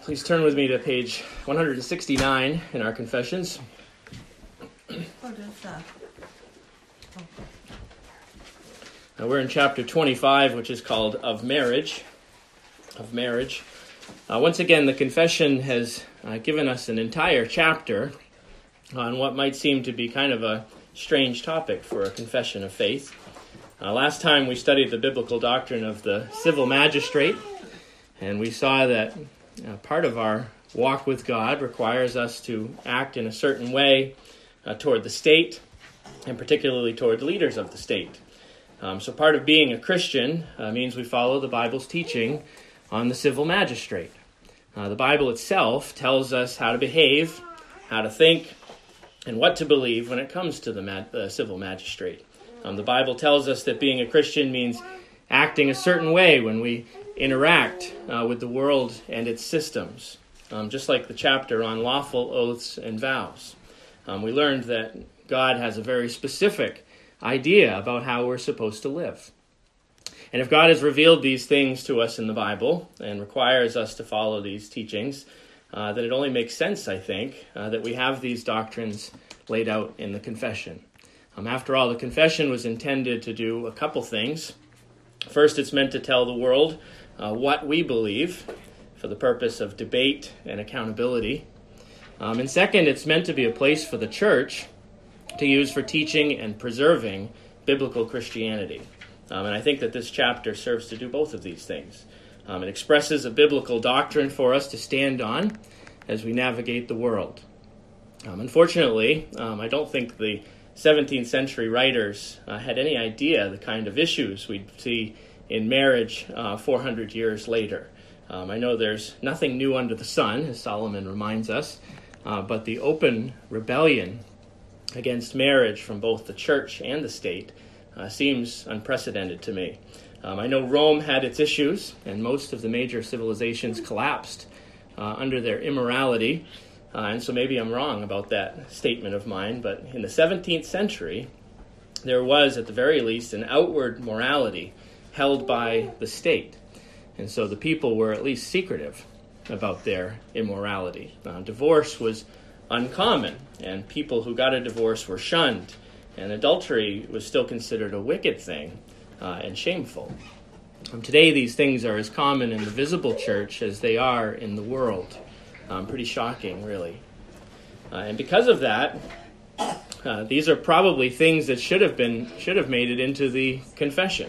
Please turn with me to page 169 in our confessions. Now we're in chapter 25, which is called Of Marriage. Once again, the confession has given us an entire chapter on what might seem to be kind of a strange topic for a confession of faith. Last time we studied the biblical doctrine of the civil magistrate, and we saw that part of our walk with God requires us to act in a certain way toward the state, and particularly toward the leaders of the state. So part of being a Christian means we follow the Bible's teaching on the civil magistrate. The Bible itself tells us how to behave, how to think, and what to believe when it comes to the civil magistrate. The Bible tells us that being a Christian means acting a certain way when we interact with the world and its systems, just like the chapter on lawful oaths and vows. We learned that God has a very specific idea about how we're supposed to live. And if God has revealed these things to us in the Bible and requires us to follow these teachings, then it only makes sense, I think, that we have these doctrines laid out in the confession. After all, the confession was intended to do a couple things. First, it's meant to tell the world what we believe for the purpose of debate and accountability. And second, it's meant to be a place for the church to use for teaching and preserving biblical Christianity. And I think that this chapter serves to do both of these things. It expresses a biblical doctrine for us to stand on as we navigate the world. Unfortunately, I don't think the 17th century writers had any idea the kind of issues we'd see in marriage 400 years later. I know there's nothing new under the sun, as Solomon reminds us, but the open rebellion against marriage from both the church and the state seems unprecedented to me. I know Rome had its issues, and most of the major civilizations collapsed under their immorality, and so maybe I'm wrong about that statement of mine, but in the 17th century, there was, at the very least, an outward morality held by the state. And so the people were at least secretive about their immorality. Divorce was uncommon, and people who got a divorce were shunned, and adultery was still considered a wicked thing and shameful. Today, these things are as common in the visible church as they are in the world. Pretty shocking, really. And because of that, these are probably things that should have made it into the confession.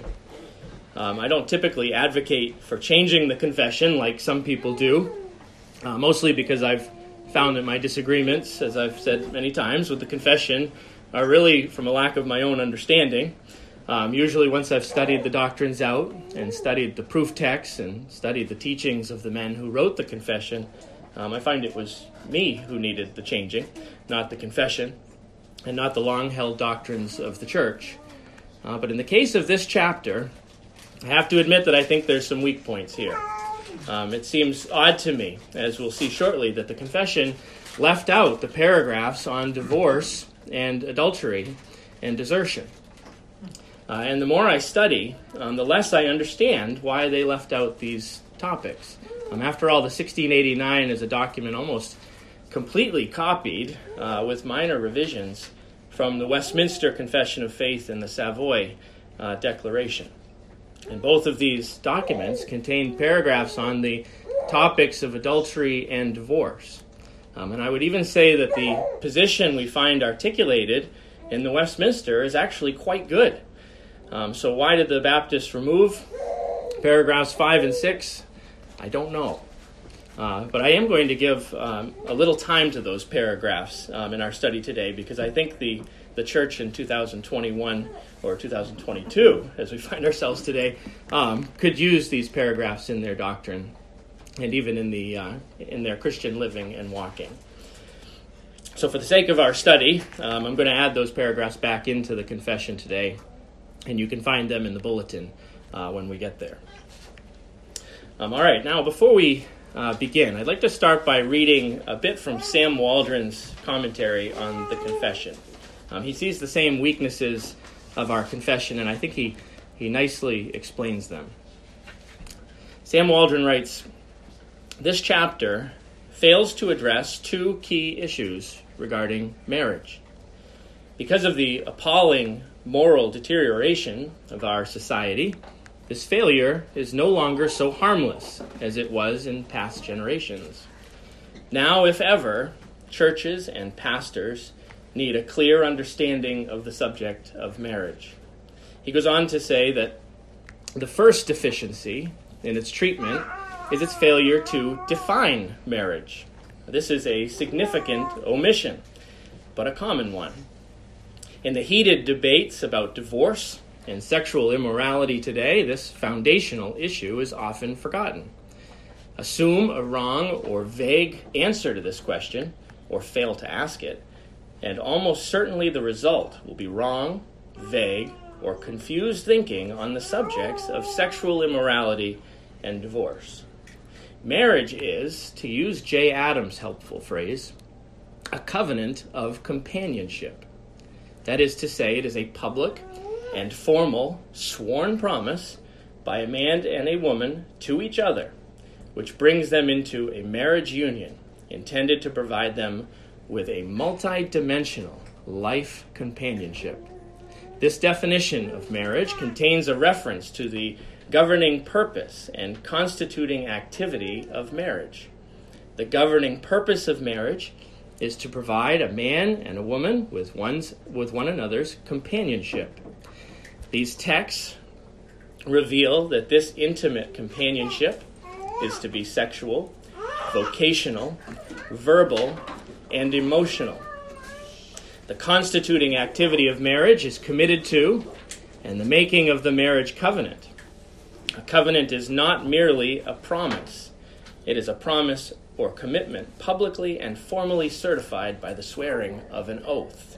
I don't typically advocate for changing the confession like some people do, mostly because I've found that my disagreements, as I've said many times, with the confession are really from a lack of my own understanding. Usually once I've studied the doctrines out and studied the proof texts and studied the teachings of the men who wrote the confession, I find it was me who needed the changing, not the confession, and not the long-held doctrines of the church. But in the case of this chapter, I have to admit that I think there's some weak points here. It seems odd to me, as we'll see shortly, that the confession left out the paragraphs on divorce and adultery and desertion. And the more I study, the less I understand why they left out these topics. After all, the 1689 is a document almost completely copied with minor revisions from the Westminster Confession of Faith and the Savoy Declaration. And both of these documents contain paragraphs on the topics of adultery and divorce. And I would even say that the position we find articulated in the Westminster is actually quite good. So why did the Baptists remove paragraphs 5 and 6? I don't know. But I am going to give a little time to those paragraphs in our study today, because I think the church in 2021 or 2022, as we find ourselves today, could use these paragraphs in their doctrine and even in their Christian living and walking. So for the sake of our study, I'm going to add those paragraphs back into the confession today, and you can find them in the bulletin when we get there. All right, now before we begin, I'd like to start by reading a bit from Sam Waldron's commentary on the confession. He sees the same weaknesses of our confession, and I think he nicely explains them. Sam Waldron writes, this chapter fails to address two key issues regarding marriage. Because of the appalling moral deterioration of our society, this failure is no longer so harmless as it was in past generations. Now, if ever, churches and pastors need a clear understanding of the subject of marriage. He goes on to say that the first deficiency in its treatment is its failure to define marriage. This is a significant omission, but a common one. In the heated debates about divorce and sexual immorality today, this foundational issue is often forgotten. Assume a wrong or vague answer to this question, or fail to ask it, and almost certainly the result will be wrong, vague, or confused thinking on the subjects of sexual immorality and divorce. Marriage is, to use J. Adams' helpful phrase, a covenant of companionship. That is to say, it is a public and formal sworn promise by a man and a woman to each other, which brings them into a marriage union intended to provide them with a multi-dimensional life companionship. This definition of marriage contains a reference to the governing purpose and constituting activity of marriage. The governing purpose of marriage is to provide a man and a woman with one another's companionship. These texts reveal that this intimate companionship is to be sexual, vocational, verbal, and emotional. The constituting activity of marriage is committed to and the making of the marriage covenant. A covenant is not merely a promise. It is a promise or commitment publicly and formally certified by the swearing of an oath.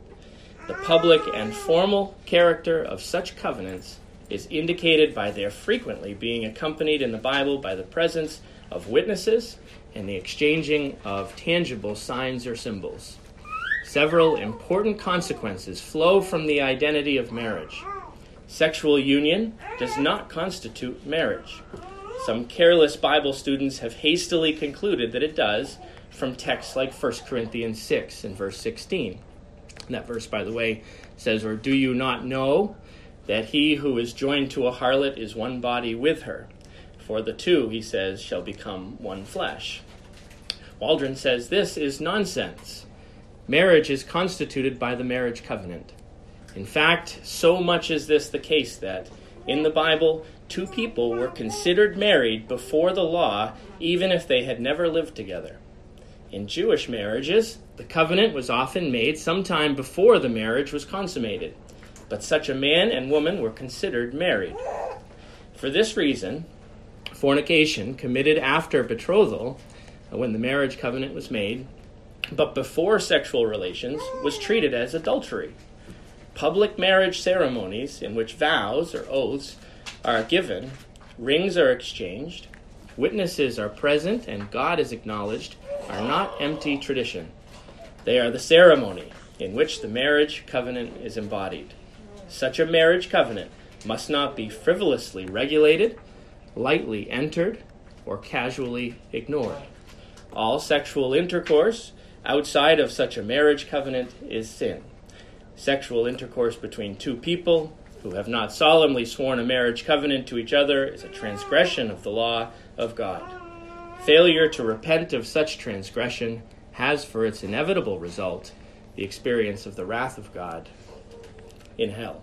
The public and formal character of such covenants is indicated by their frequently being accompanied in the Bible by the presence of witnesses and the exchanging of tangible signs or symbols. Several important consequences flow from the identity of marriage. Sexual union does not constitute marriage. Some careless Bible students have hastily concluded that it does from texts like 1 Corinthians 6 and verse 16. And that verse, by the way, says, "Or do you not know that he who is joined to a harlot is one body with her? For the two," he says, "shall become one flesh." Waldron says this is nonsense. Marriage is constituted by the marriage covenant. In fact, so much is this the case that, in the Bible, two people were considered married before the law, even if they had never lived together. In Jewish marriages, the covenant was often made sometime before the marriage was consummated, but such a man and woman were considered married. For this reason, fornication committed after betrothal, when the marriage covenant was made, but before sexual relations, was treated as adultery. Public marriage ceremonies in which vows or oaths are given, rings are exchanged, witnesses are present, and God is acknowledged, are not empty tradition. They are the ceremony in which the marriage covenant is embodied. Such a marriage covenant must not be frivolously regulated, lightly entered, or casually ignored. All sexual intercourse outside of such a marriage covenant is sin. Sexual intercourse between two people who have not solemnly sworn a marriage covenant to each other is a transgression of the law of God. Failure to repent of such transgression has for its inevitable result the experience of the wrath of God in hell.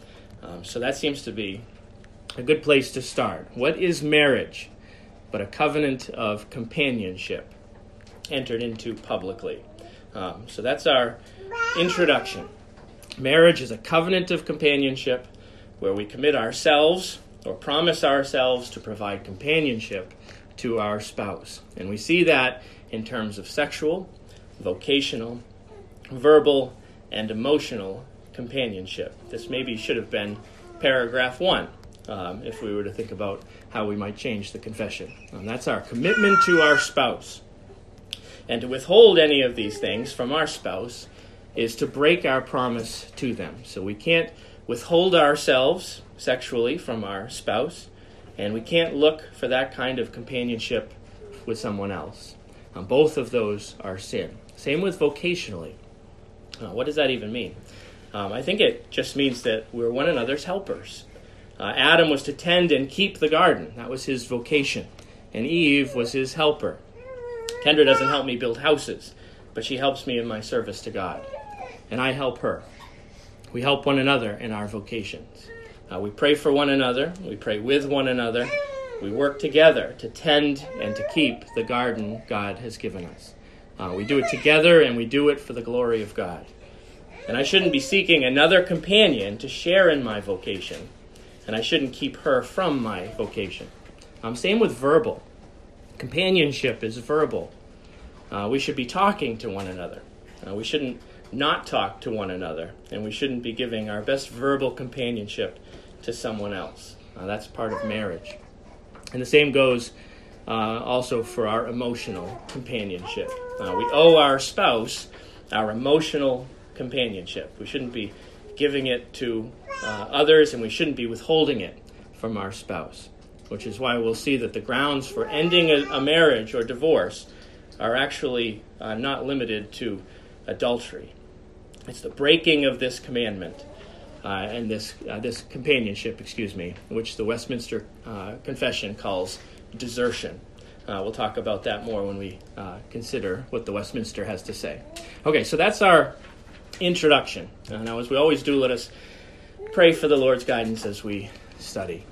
So that seems to be a good place to start. What is marriage but a covenant of companionship entered into publicly? So that's our introduction. Marriage is a covenant of companionship where we commit ourselves or promise ourselves to provide companionship to our spouse. And we see that in terms of sexual, vocational, verbal, and emotional companionship. This maybe should have been paragraph 1 if we were to think about how we might change the confession. And that's our commitment to our spouse. And to withhold any of these things from our spouse is to break our promise to them. So we can't withhold ourselves sexually from our spouse, and we can't look for that kind of companionship with someone else. Both of those are sin. Same with vocationally. What does that even mean? I think it just means that we're one another's helpers. Adam was to tend and keep the garden. That was his vocation. And Eve was his helper. Kendra doesn't help me build houses, but she helps me in my service to God. And I help her. We help one another in our vocations. We pray for one another. We pray with one another. We work together to tend and to keep the garden God has given us. We do it together, and we do it for the glory of God. And I shouldn't be seeking another companion to share in my vocation, and I shouldn't keep her from my vocation. Same with verbal. Companionship is verbal. We should be talking to one another. We shouldn't not talk to one another, and we shouldn't be giving our best verbal companionship to someone else. That's part of marriage. And the same goes also for our emotional companionship. We owe our spouse our emotional companionship. We shouldn't be giving it to others, and we shouldn't be withholding it from our spouse, which is why we'll see that the grounds for ending a marriage or divorce are actually not limited to adultery. It's the breaking of this commandment and this companionship, which the Westminster Confession calls desertion. We'll talk about that more when we consider what the Westminster has to say. Okay, so that's our introduction. Now, as we always do, let us pray for the Lord's guidance as we study.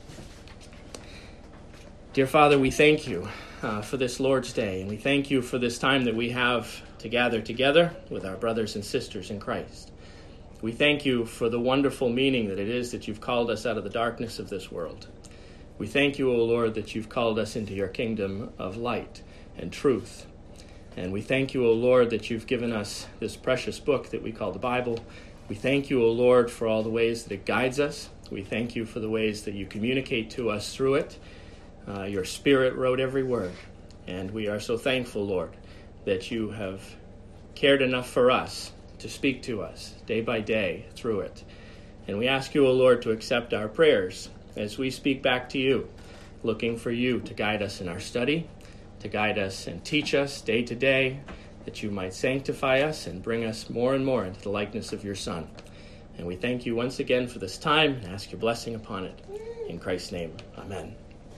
Dear Father, we thank you for this Lord's Day, and we thank you for this time that we have to gather together with our brothers and sisters in Christ. We thank you for the wonderful meaning that it is that you've called us out of the darkness of this world. We thank you, O Lord, that you've called us into your kingdom of light and truth. And we thank you, O Lord, that you've given us this precious book that we call the Bible. We thank you, O Lord, for all the ways that it guides us. We thank you for the ways that you communicate to us through it. Your Spirit wrote every word. And we are so thankful, Lord, that you have cared enough for us to speak to us day by day through it. And we ask you, O Lord, to accept our prayers as we speak back to you, looking for you to guide us in our study, to guide us and teach us day to day, that you might sanctify us and bring us more and more into the likeness of your Son. And we thank you once again for this time and ask your blessing upon it. In Christ's name, amen.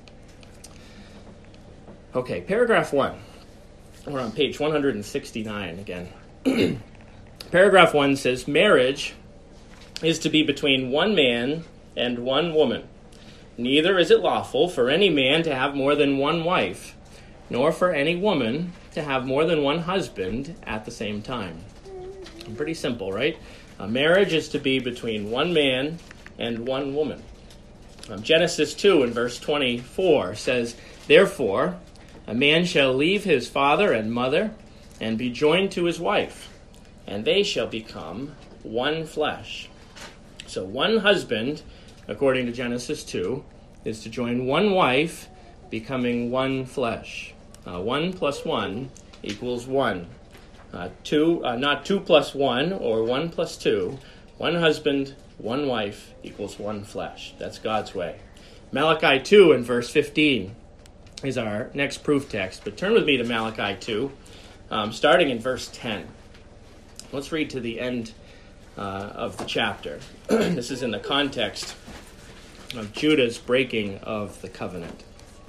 Okay, paragraph 1. We're on page 169 again. Paragraph 1 says, marriage is to be between one man and one woman. Neither is it lawful for any man to have more than one wife, nor for any woman to have more than one husband at the same time. Pretty simple, right? A marriage is to be between one man and one woman. Genesis 2 in verse 24 says, therefore, a man shall leave his father and mother and be joined to his wife, and they shall become one flesh. So one husband, according to Genesis 2, is to join one wife, becoming one flesh. 1 plus 1 equals 1. Not 2 plus 1 or 1 plus 2. One husband, one wife equals one flesh. That's God's way. Malachi 2 in verse 15 is our next proof text. But turn with me to Malachi 2, starting in verse 10. Let's read to the end of the chapter. This is in the context of Judah's breaking of the covenant.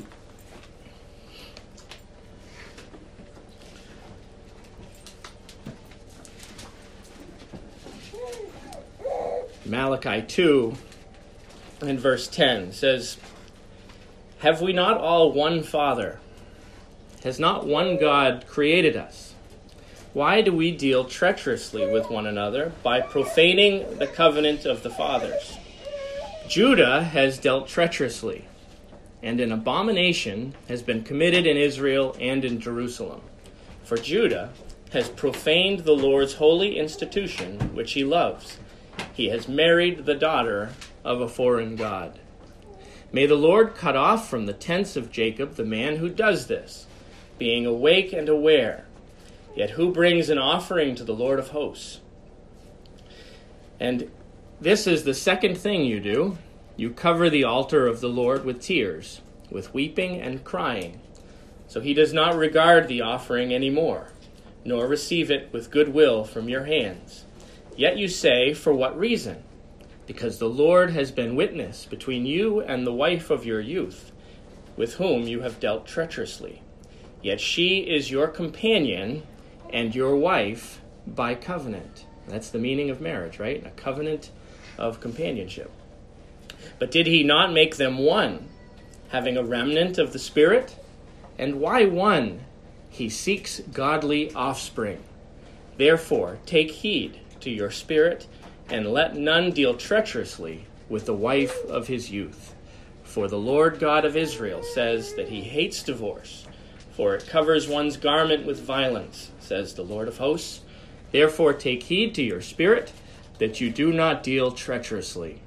Malachi 2 and verse 10 says, have we not all one Father? Has not one God created us? Why do we deal treacherously with one another by profaning the covenant of the fathers? Judah has dealt treacherously, and an abomination has been committed in Israel and in Jerusalem. For Judah has profaned the Lord's holy institution, which he loves. He has married the daughter of a foreign god. May the Lord cut off from the tents of Jacob the man who does this, being awake and aware, yet who brings an offering to the Lord of hosts. And this is the second thing you do. You cover the altar of the Lord with tears, with weeping and crying. So he does not regard the offering any more, nor receive it with good will from your hands. Yet you say, for what reason? Because the Lord has been witness between you and the wife of your youth, with whom you have dealt treacherously. Yet she is your companion and your wife by covenant. That's the meaning of marriage, right? A covenant of companionship. But did he not make them one, having a remnant of the Spirit? And why one? He seeks godly offspring. Therefore, take heed to your spirit, and let none deal treacherously with the wife of his youth. For the Lord God of Israel says that he hates divorce, for it covers one's garment with violence, says the Lord of hosts. Therefore, take heed to your spirit, that you do not deal treacherously.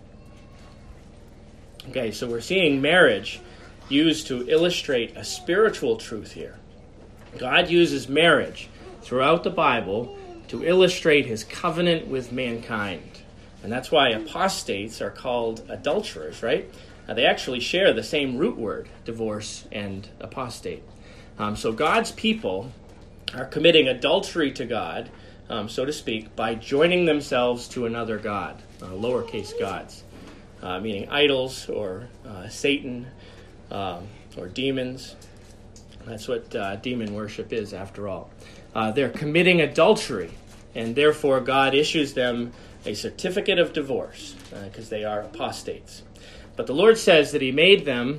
Okay, so we're seeing marriage used to illustrate a spiritual truth here. God uses marriage throughout the Bible to illustrate his covenant with mankind. And that's why apostates are called adulterers, right? They actually share the same root word, divorce and apostate. So God's people are committing adultery to God, so to speak, by joining themselves to another god, lowercase gods, meaning idols or Satan or demons. That's what demon worship is, after all. They're committing adultery, and therefore God issues them a certificate of divorce because they are apostates. But the Lord says that he made them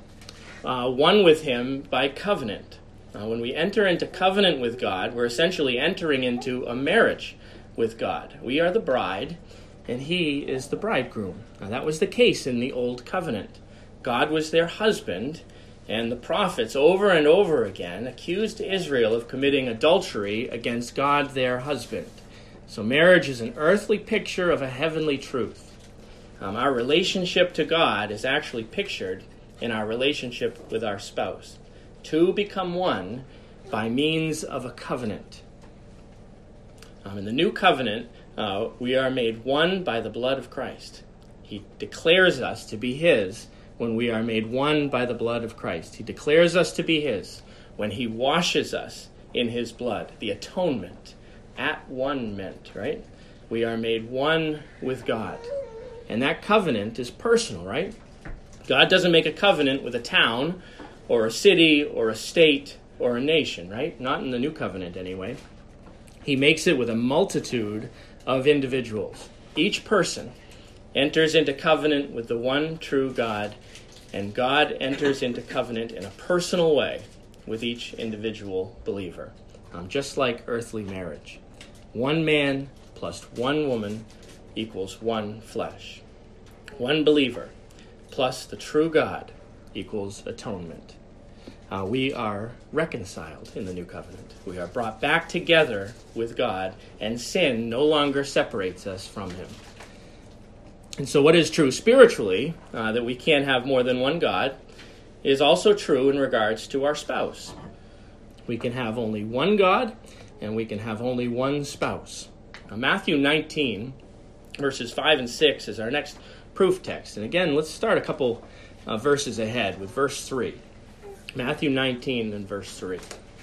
one with him by covenant. When we enter into covenant with God, we're essentially entering into a marriage with God. We are the bride, and he is the bridegroom. Now, that was the case in the Old Covenant. God was their husband, and the prophets over and over again accused Israel of committing adultery against God, their husband. So marriage is an earthly picture of a heavenly truth. Our relationship to God is actually pictured in our relationship with our spouse. Two become one by means of a covenant. In the new covenant, we are made one by the blood of Christ. He declares us to be his when we are made one by the blood of Christ. He declares us to be his when he washes us in his blood, the atonement, at one meant, right? We are made one with God. And that covenant is personal, right? God doesn't make a covenant with a town or a city or a state or a nation, right? Not in the new covenant anyway. He makes it with a multitude of individuals. Each person enters into covenant with the one true God, and God enters into covenant in a personal way with each individual believer, just like earthly marriage. One man plus one woman equals one flesh. One believer plus the true God equals atonement. We are reconciled in the new covenant. We are brought back together with God, and sin no longer separates us from him. And so what is true spiritually, that we can't have more than one God, is also true in regards to our spouse. We can have only one God, and we can have only one spouse. Matthew 19, verses 5 and 6 is our next proof text. And again, let's start a couple verses ahead with verse 3. Matthew 19 and verse 3.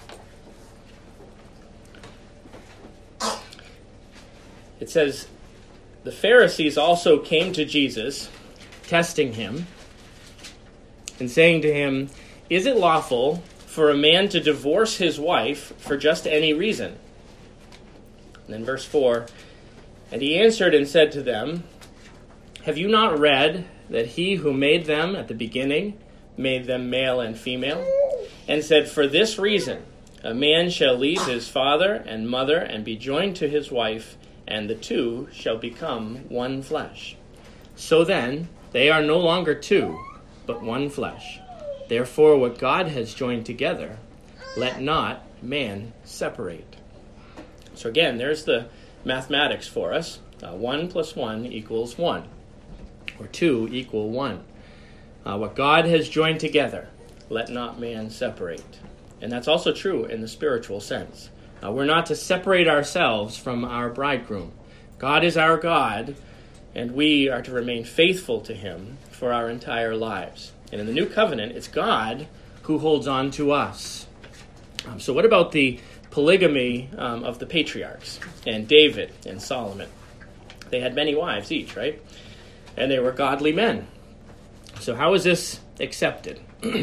It says, "The Pharisees also came to Jesus, testing him, and saying to him, 'Is it lawful for a man to divorce his wife for just any reason?' And then verse 4, "And he answered and said to them, 'Have you not read that he who made them at the beginning made them male and female, and said, for this reason, a man shall leave his father and mother and be joined to his wife, and the two shall become one flesh. So then, they are no longer two, but one flesh. Therefore, what God has joined together, let not man separate.'" So again, there's the mathematics for us. 1 plus 1 equals 1, or 2 equal 1. What God has joined together, let not man separate. And that's also true in the spiritual sense. We're not to separate ourselves from our bridegroom. God is our God, and we are to remain faithful to him for our entire lives. And in the new covenant, it's God who holds on to us. So what about the polygamy of the patriarchs and David and Solomon? They had many wives each, right? And they were godly men. So how is this accepted?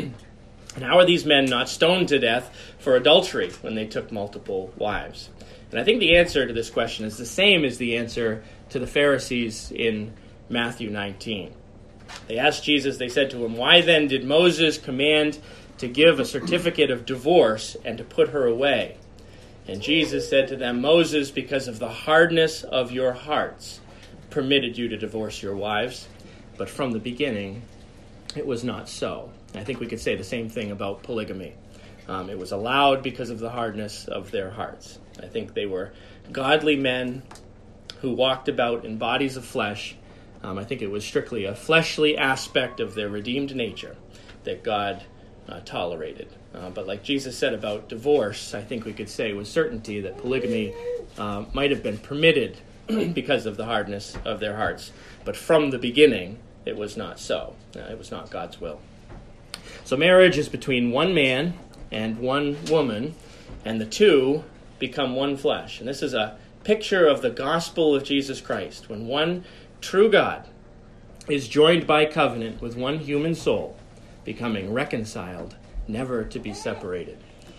And how are these men not stoned to death for adultery when they took multiple wives? And I think the answer to this question is the same as the answer to the Pharisees in Matthew 19. They asked Jesus, they said to him, "Why then did Moses command to give a certificate of divorce and to put her away?" And Jesus said to them, "Moses, because of the hardness of your hearts, permitted you to divorce your wives, but from the beginning it was not so." I think we could say the same thing about polygamy. It was allowed because of the hardness of their hearts. I think they were godly men who walked about in bodies of flesh. I think it was strictly a fleshly aspect of their redeemed nature that God tolerated. But like Jesus said about divorce, I think we could say with certainty that polygamy might have been permitted because of the hardness of their hearts. But from the beginning, it was not so. It was not God's will. So marriage is between one man and one woman, and the two become one flesh. And this is a picture of the gospel of Jesus Christ, when one true God is joined by covenant with one human soul, becoming reconciled, never to be separated.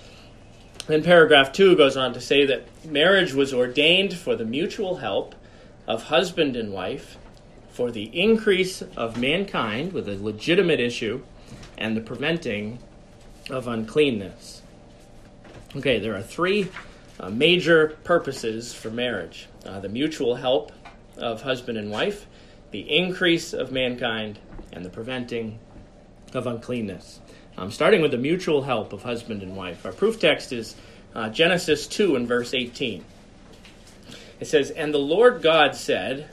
Then paragraph 2 goes on to say that marriage was ordained for the mutual help of husband and wife, for the increase of mankind with a legitimate issue, and the preventing of uncleanness. Okay, there are three major purposes for marriage. The mutual help of husband and wife, the increase of mankind, and the preventing of uncleanness. Starting with the mutual help of husband and wife. Our proof text is Genesis 2 and verse 18. It says, "And the Lord God said,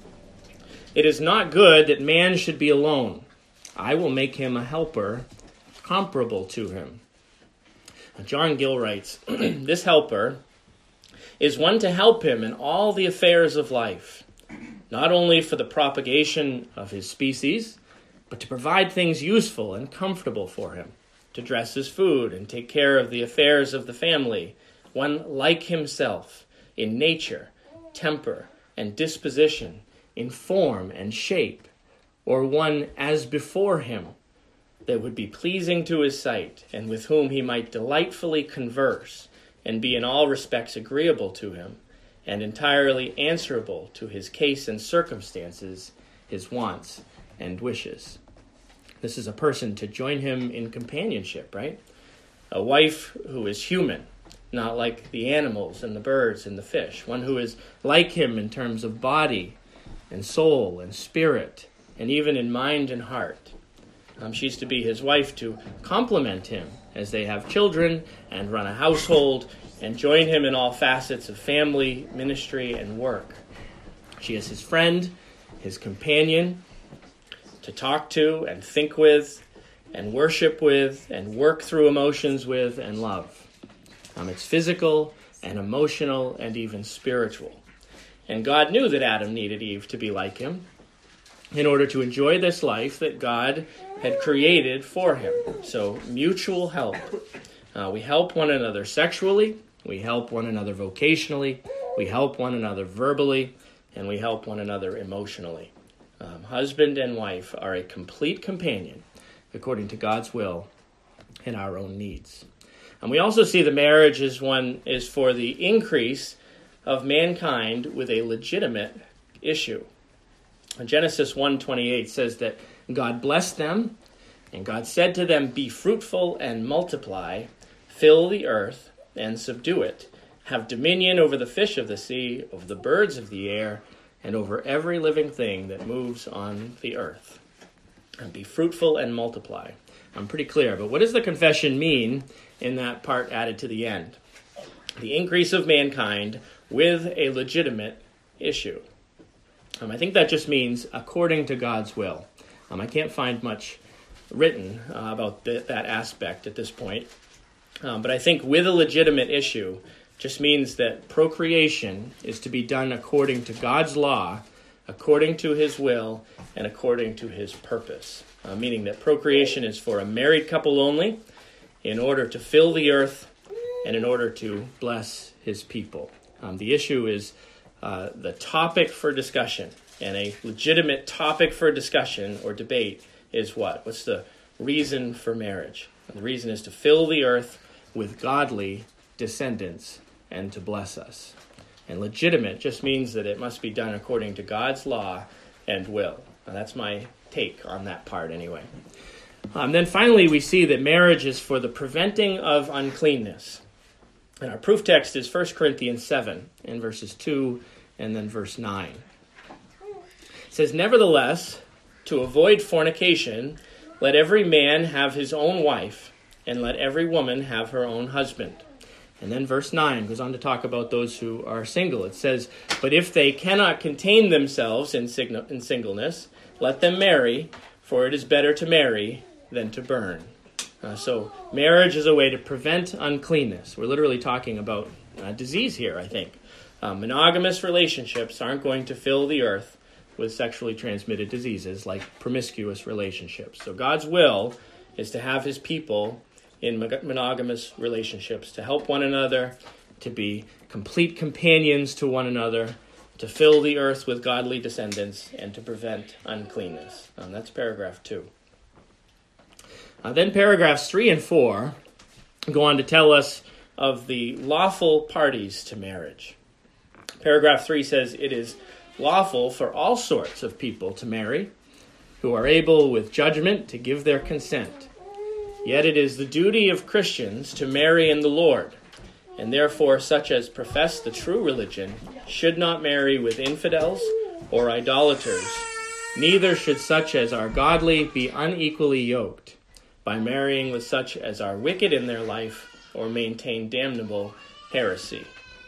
'It is not good that man should be alone. I will make him a helper comparable to him.'" John Gill writes, "This helper is one to help him in all the affairs of life, not only for the propagation of his species, but to provide things useful and comfortable for him, to dress his food and take care of the affairs of the family, one like himself in nature, temper, and disposition, in form and shape, or one as before him, that would be pleasing to his sight, and with whom he might delightfully converse, and be in all respects agreeable to him, and entirely answerable to his case and circumstances, his wants and wishes." This is a person to join him in companionship, right? A wife who is human, not like the animals and the birds and the fish. One who is like him in terms of body and soul and spirit, and even in mind and heart. She's to be his wife to complement him as they have children and run a household and join him in all facets of family, ministry, and work. She is his friend, his companion, to talk to and think with and worship with and work through emotions with and love. It's physical and emotional and even spiritual. And God knew that Adam needed Eve to be like him in order to enjoy this life that God had created for him. So mutual help. We help one another sexually, we help one another vocationally, we help one another verbally, and we help one another emotionally. Husband and wife are a complete companion according to God's will and our own needs. And we also see the marriage is for the increase of mankind with a legitimate issue. Genesis 1:28 says that God blessed them, and God said to them, "Be fruitful and multiply, fill the earth and subdue it, have dominion over the fish of the sea, over the birds of the air, and over every living thing that moves on the earth." And be fruitful and multiply. I'm pretty clear, but what does the confession mean in that part added to the end? The increase of mankind with a legitimate issue. I think that just means according to God's will. I can't find much written about that aspect at this point. But I think with a legitimate issue just means that procreation is to be done according to God's law, according to his will, and according to his purpose. Meaning that procreation is for a married couple only, in order to fill the earth and in order to bless his people. The issue is the topic for discussion, and a legitimate topic for discussion or debate is what? What's the reason for marriage? And the reason is to fill the earth with godly descendants and to bless us. And legitimate just means that it must be done according to God's law and will. And that's my take on that part anyway. Then finally we see that marriage is for the preventing of uncleanness. And our proof text is 1 Corinthians 7 in verses 2 and then verse 9. It says, "Nevertheless, to avoid fornication, let every man have his own wife, and let every woman have her own husband." And then verse 9 goes on to talk about those who are single. It says, "But if they cannot contain themselves in singleness, let them marry, for it is better to marry than to burn." So marriage is a way to prevent uncleanness. We're literally talking about disease here, I think. Monogamous relationships aren't going to fill the earth with sexually transmitted diseases like promiscuous relationships. So God's will is to have his people in monogamous relationships to help one another, to be complete companions to one another, to fill the earth with godly descendants, and to prevent uncleanness. That's paragraph 2. Then paragraphs 3 and 4 go on to tell us of the lawful parties to marriage. Paragraph 3 says, "It is lawful for all sorts of people to marry, who are able with judgment to give their consent. Yet it is the duty of Christians to marry in the Lord, and therefore such as profess the true religion should not marry with infidels or idolaters. Neither should such as are godly be unequally yoked by marrying with such as are wicked in their life or maintain damnable heresy."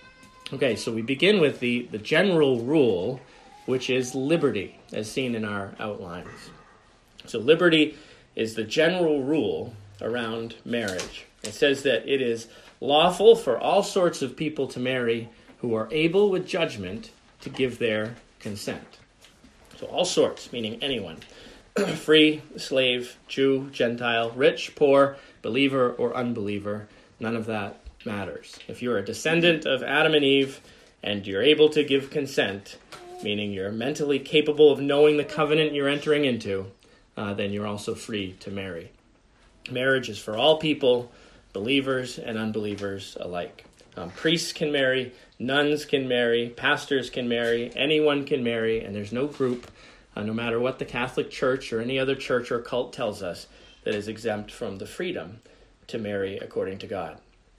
Okay, so we begin with the general rule, which is liberty, as seen in our outlines. So liberty is the general rule around marriage. It says that it is lawful for all sorts of people to marry who are able with judgment to give their consent. So all sorts, meaning anyone. Free, slave, Jew, Gentile, rich, poor, believer, or unbeliever. None of that matters. If you're a descendant of Adam and Eve and you're able to give consent, meaning you're mentally capable of knowing the covenant you're entering into, then you're also free to marry. Marriage is for all people, believers and unbelievers alike. Priests can marry, nuns can marry, pastors can marry, anyone can marry, and there's no group, no matter what the Catholic Church or any other church or cult tells us, that is exempt from the freedom to marry according to God.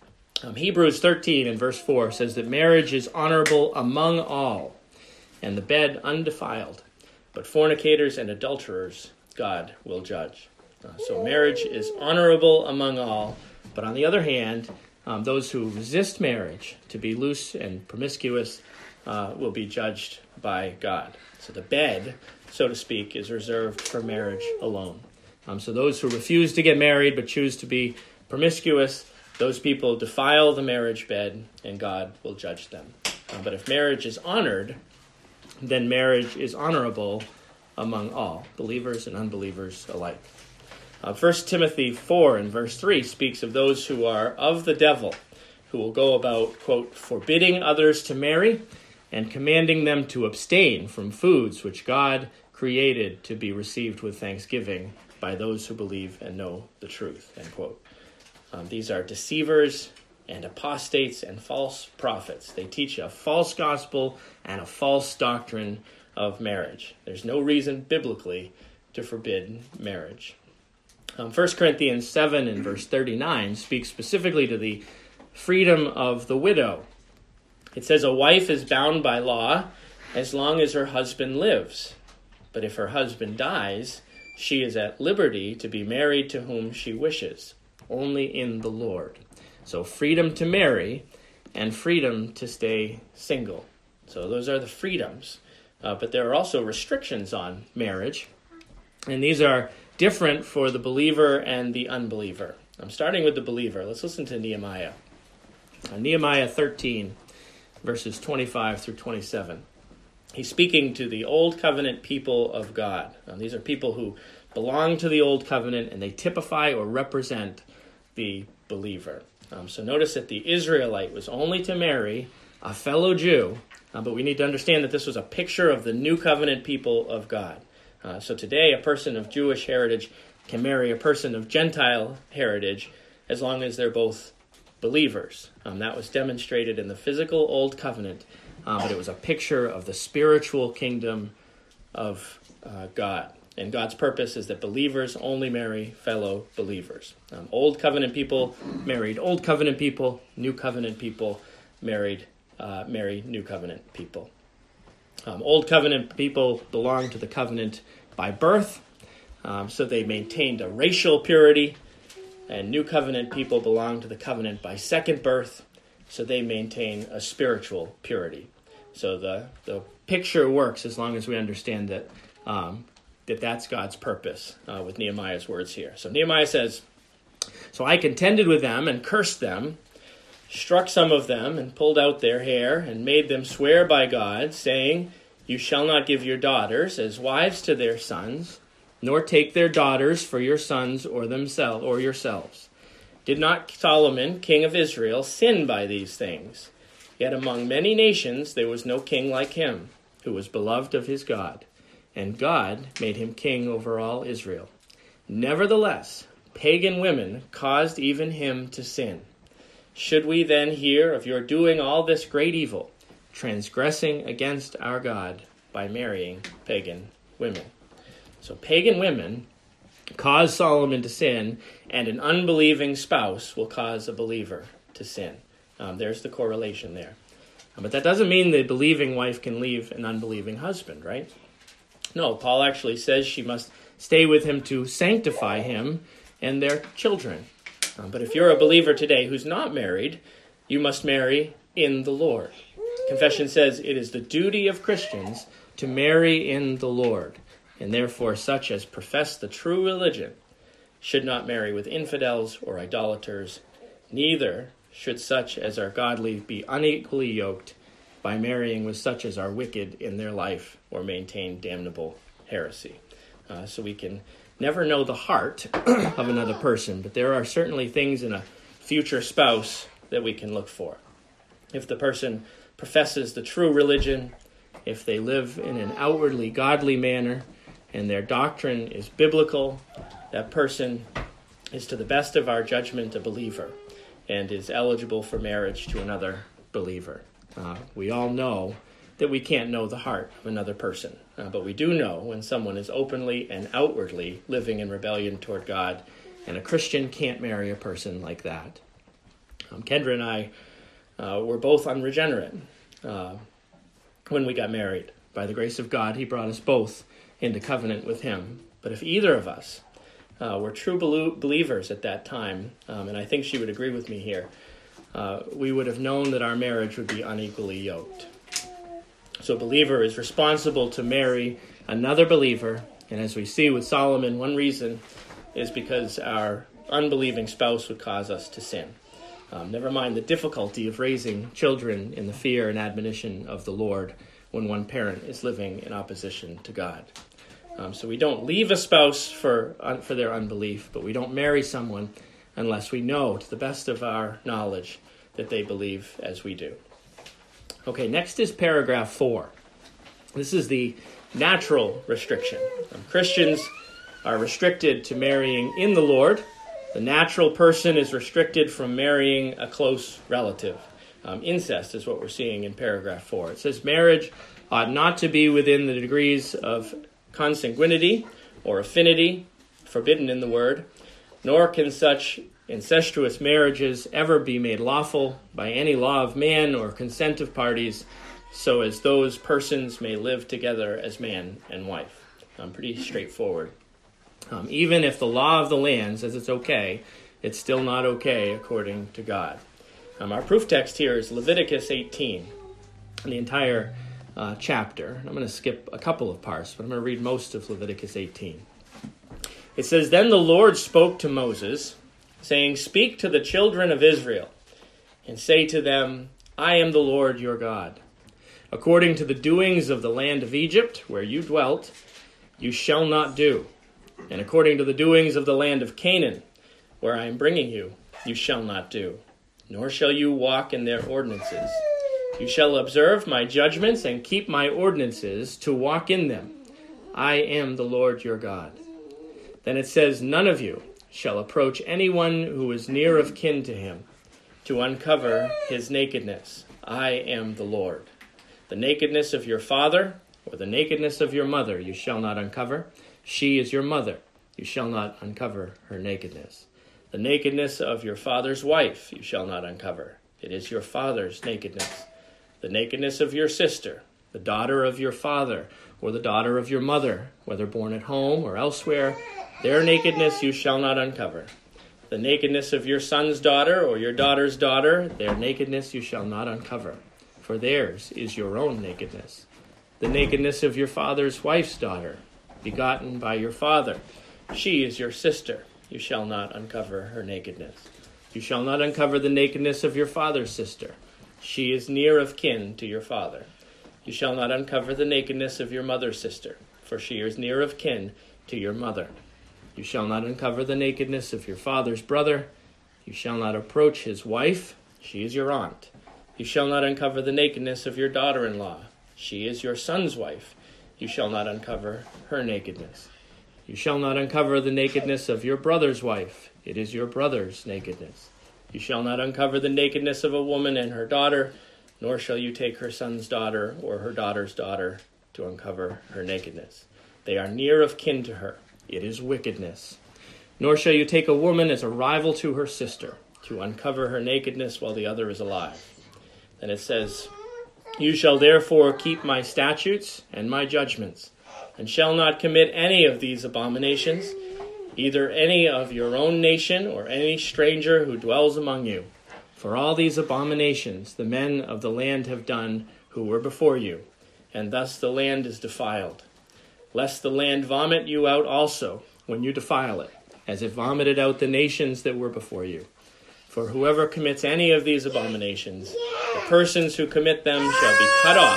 Hebrews 13 and verse 4 says that marriage is honorable among all, and the bed undefiled, but fornicators and adulterers God will judge. So marriage is honorable among all, but on the other hand, those who resist marriage to be loose and promiscuous will be judged by God. So the bed, so to speak, is reserved for marriage alone. So those who refuse to get married but choose to be promiscuous, those people defile the marriage bed, and God will judge them. But if marriage is honored, then marriage is honorable among all, believers and unbelievers alike. 1 Timothy 4 and verse 3 speaks of those who are of the devil, who will go about, quote, "forbidding others to marry and commanding them to abstain from foods which God created to be received with thanksgiving by those who believe and know the truth," end quote. These are deceivers and apostates and false prophets. They teach a false gospel and a false doctrine of marriage. There's no reason biblically to forbid marriage. 1 Corinthians 7 and verse 39 speaks specifically to the freedom of the widow. It says, "A wife is bound by law as long as her husband lives. But if her husband dies, she is at liberty to be married to whom she wishes, only in the Lord." So freedom to marry and freedom to stay single. So those are the freedoms. But there are also restrictions on marriage. And these are different for the believer and the unbeliever. I'm starting with the believer. Let's listen to Nehemiah. Nehemiah 13, verses 25 through 27. He's speaking to the Old Covenant people of God. These are people who belong to the Old Covenant, and they typify or represent the believer. So notice that the Israelite was only to marry a fellow Jew, but we need to understand that this was a picture of the new covenant people of God. So today, a person of Jewish heritage can marry a person of Gentile heritage as long as they're both believers. That was demonstrated in the physical Old Covenant, but it was a picture of the spiritual kingdom of God. And God's purpose is that believers only marry fellow believers. Old Covenant people married Old Covenant people. New Covenant people marry New Covenant people. Old Covenant people belonged to the covenant by birth, so they maintained a racial purity. And New Covenant people belong to the covenant by second birth, so they maintain a spiritual purity. So the picture works as long as we understand that that's God's purpose with Nehemiah's words here. So Nehemiah says, "So I contended with them and cursed them, struck some of them and pulled out their hair and made them swear by God, saying, 'You shall not give your daughters as wives to their sons, nor take their daughters for your sons or yourselves. Did not Solomon, king of Israel, sin by these things? Yet among many nations there was no king like him, who was beloved of his God, and God made him king over all Israel. Nevertheless, pagan women caused even him to sin. Should we then hear of your doing all this great evil, transgressing against our God by marrying pagan women?'" So pagan women cause Solomon to sin, and an unbelieving spouse will cause a believer to sin. There's the correlation there. But that doesn't mean the believing wife can leave an unbelieving husband, right? No, Paul actually says she must stay with him to sanctify him and their children. But if you're a believer today who's not married, you must marry in the Lord. Confession says it is the duty of Christians to marry in the Lord, and therefore such as profess the true religion should not marry with infidels or idolaters, neither should such as are godly be unequally yoked by marrying with such as are wicked in their life or maintain damnable heresy. So we can never know the heart of another person, but there are certainly things in a future spouse that we can look for. If the person professes the true religion, if they live in an outwardly godly manner, and their doctrine is biblical, that person is to the best of our judgment a believer and is eligible for marriage to another believer. We all know that we can't know the heart of another person, but we do know when someone is openly and outwardly living in rebellion toward God, and a Christian can't marry a person like that. Kendra and I were both unregenerate when we got married. By the grace of God, he brought us both into covenant with him. But if either of us were true believers at that time, and I think she would agree with me here, we would have known that our marriage would be unequally yoked. So a believer is responsible to marry another believer, and as we see with Solomon, one reason is because our unbelieving spouse would cause us to sin. Never mind the difficulty of raising children in the fear and admonition of the Lord when one parent is living in opposition to God. So we don't leave a spouse for their unbelief, but we don't marry someone unless we know, to the best of our knowledge, that they believe as we do. Okay, next is paragraph 4. This is the natural restriction. Christians are restricted to marrying in the Lord. The natural person is restricted from marrying a close relative. Incest is what we're seeing in paragraph 4. It says marriage ought not to be within the degrees of consanguinity or affinity, forbidden in the word, nor can such incestuous marriages ever be made lawful by any law of man or consent of parties, so as those persons may live together as man and wife. Pretty straightforward. Even if the law of the land says it's okay, it's still not okay according to God. Our proof text here is Leviticus 18, the entire chapter. I'm going to skip a couple of parts, but I'm going to read most of Leviticus 18. It says, "Then the Lord spoke to Moses, saying, 'Speak to the children of Israel, and say to them, I am the Lord your God. According to the doings of the land of Egypt, where you dwelt, you shall not do. And according to the doings of the land of Canaan, where I am bringing you, you shall not do, nor shall you walk in their ordinances. You shall observe my judgments and keep my ordinances to walk in them. I am the Lord your God. Then it says, none of you shall approach anyone who is near of kin to him to uncover his nakedness. I am the Lord. The nakedness of your father or the nakedness of your mother you shall not uncover. She is your mother. You shall not uncover her nakedness. The nakedness of your father's wife you shall not uncover. It is your father's nakedness. The nakedness of your sister, the daughter of your father, or the daughter of your mother, whether born at home or elsewhere, their nakedness you shall not uncover. The nakedness of your son's daughter or your daughter's daughter, their nakedness you shall not uncover, for theirs is your own nakedness. The nakedness of your father's wife's daughter, begotten by your father, she is your sister. You shall not uncover her nakedness. You shall not uncover the nakedness of your father's sister. She is near of kin to your father. You shall not uncover the nakedness of your mother's sister, for she is near of kin to your mother. You shall not uncover the nakedness of your father's brother. You shall not approach his wife. She is your aunt. You shall not uncover the nakedness of your daughter-in-law. She is your son's wife. You shall not uncover her nakedness. You shall not uncover the nakedness of your brother's wife. It is your brother's nakedness. You shall not uncover the nakedness of a woman and her daughter, nor shall you take her son's daughter or her daughter's daughter to uncover her nakedness. They are near of kin to her. It is wickedness. Nor shall you take a woman as a rival to her sister to uncover her nakedness while the other is alive. Then it says, you shall therefore keep my statutes and my judgments, and shall not commit any of these abominations, either any of your own nation or any stranger who dwells among you. For all these abominations the men of the land have done who were before you, and thus the land is defiled. Lest the land vomit you out also when you defile it, as it vomited out the nations that were before you. For whoever commits any of these abominations, the persons who commit them shall be cut off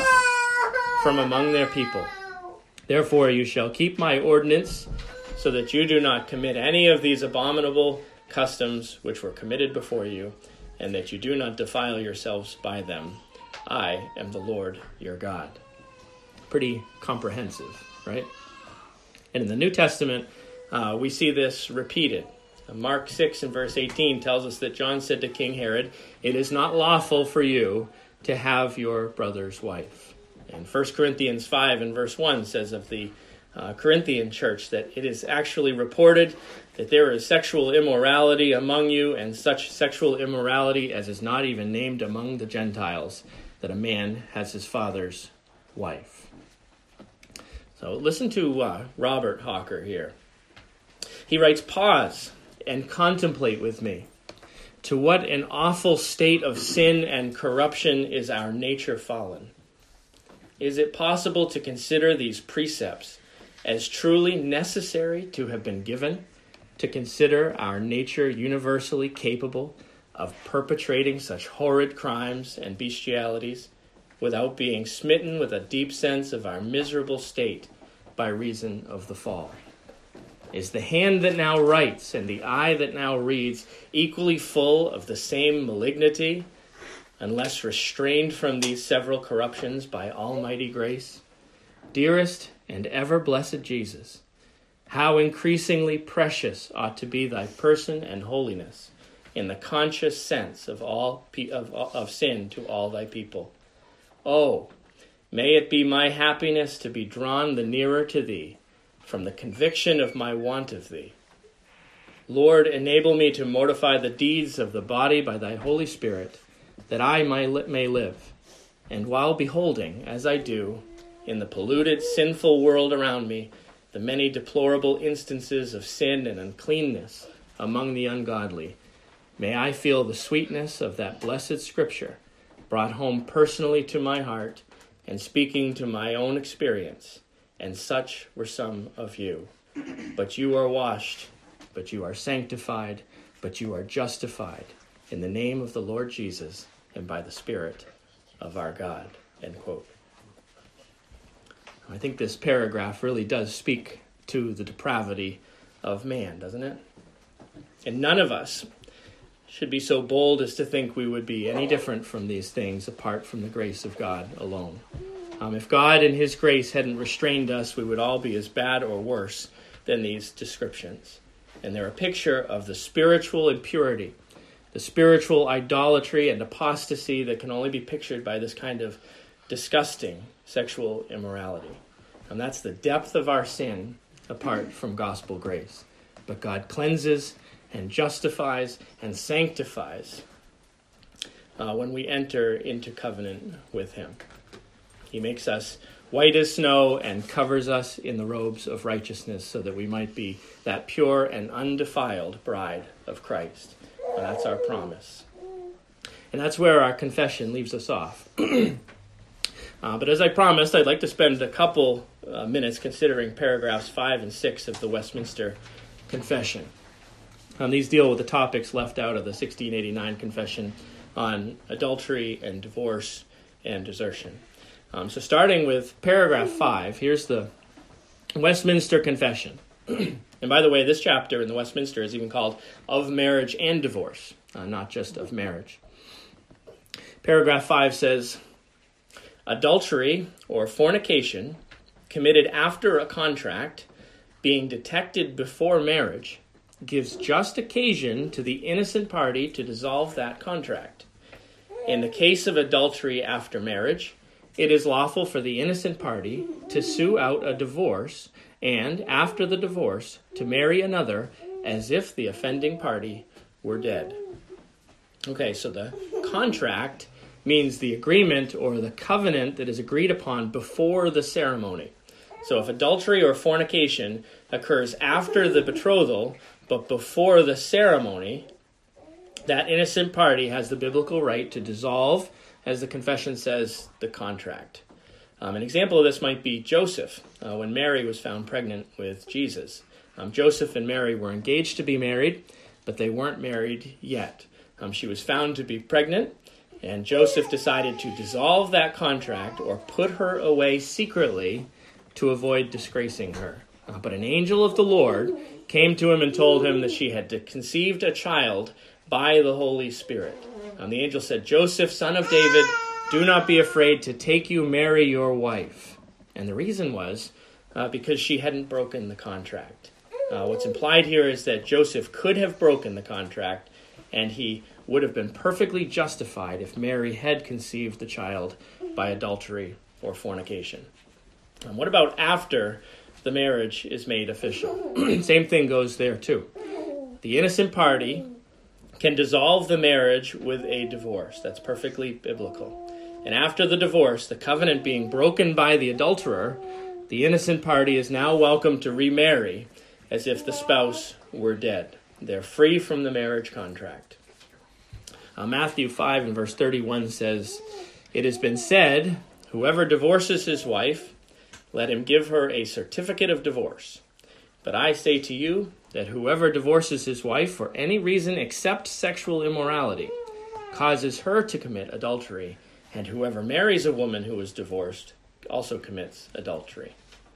from among their people. Therefore you shall keep my ordinance, so that you do not commit any of these abominable customs which were committed before you, and that you do not defile yourselves by them. I am the Lord your God. Pretty comprehensive, right? And in the New Testament, we see this repeated. Mark 6 and verse 18 tells us that John said to King Herod, it is not lawful for you to have your brother's wife. And 1 Corinthians 5 and verse 1 says of the Corinthian church that it is actually reported that there is sexual immorality among you, and such sexual immorality as is not even named among the Gentiles, that a man has his father's wife. So listen to Robert Hawker here. He writes, pause and contemplate with me. To what an awful state of sin and corruption is our nature fallen. Is it possible to consider these precepts as truly necessary to have been given, to consider our nature universally capable of perpetrating such horrid crimes and bestialities without being smitten with a deep sense of our miserable state by reason of the fall? Is the hand that now writes and the eye that now reads equally full of the same malignity, unless restrained from these several corruptions by almighty grace? Dearest and ever blessed Jesus, how increasingly precious ought to be thy person and holiness in the conscious sense of sin to all thy people. Oh, may it be my happiness to be drawn the nearer to thee from the conviction of my want of thee. Lord, enable me to mortify the deeds of the body by thy Holy Spirit, that I may live, and while beholding, as I do, in the polluted, sinful world around me, the many deplorable instances of sin and uncleanness among the ungodly, may I feel the sweetness of that blessed Scripture brought home personally to my heart and speaking to my own experience. And such were some of you. But you are washed, but you are sanctified, but you are justified in the name of the Lord Jesus and by the Spirit of our God. End quote. I think this paragraph really does speak to the depravity of man, doesn't it? And none of us should be so bold as to think we would be any different from these things apart from the grace of God alone. If God in his grace hadn't restrained us, we would all be as bad or worse than these descriptions. And they're a picture of the spiritual impurity, the spiritual idolatry and apostasy that can only be pictured by this kind of disgusting sexual immorality. And that's the depth of our sin apart from gospel grace. But God cleanses and justifies and sanctifies when we enter into covenant with him. He makes us white as snow and covers us in the robes of righteousness so that we might be that pure and undefiled bride of Christ. And that's our promise. And that's where our confession leaves us off. But as I promised, I'd like to spend a couple minutes considering paragraphs 5 and 6 of the Westminster Confession. These deal with the topics left out of the 1689 Confession on adultery and divorce and desertion. So starting with paragraph 5, here's the Westminster Confession. And by the way, this chapter in the Westminster is even called Of Marriage and Divorce, not just of marriage. Paragraph 5 says, adultery or fornication committed after a contract, being detected before marriage, gives just occasion to the innocent party to dissolve that contract. In the case of adultery after marriage, it is lawful for the innocent party to sue out a divorce and, after the divorce, to marry another as if the offending party were dead. Okay, so the contract means the agreement or the covenant that is agreed upon before the ceremony. So if adultery or fornication occurs after the betrothal, but before the ceremony, that innocent party has the biblical right to dissolve, as the confession says, the contract. An example of this might be Joseph, when Mary was found pregnant with Jesus. Joseph and Mary were engaged to be married, but they weren't married yet. She was found to be pregnant, and Joseph decided to dissolve that contract or put her away secretly to avoid disgracing her. But an angel of the Lord came to him and told him that she had conceived a child by the Holy Spirit. The angel said, Joseph, son of David, do not be afraid to take you Mary, your wife. And the reason was because she hadn't broken the contract. What's implied here is that Joseph could have broken the contract, and he would have been perfectly justified if Mary had conceived the child by adultery or fornication. What about after the marriage is made official? Same thing goes there too. The innocent party can dissolve the marriage with a divorce. That's perfectly biblical. And after the divorce, the covenant being broken by the adulterer, the innocent party is now welcome to remarry as if the spouse were dead. They're free from the marriage contract. Matthew 5 and verse 31 says, it has been said, whoever divorces his wife, let him give her a certificate of divorce. But I say to you that whoever divorces his wife for any reason except sexual immorality causes her to commit adultery, and whoever marries a woman who is divorced also commits adultery.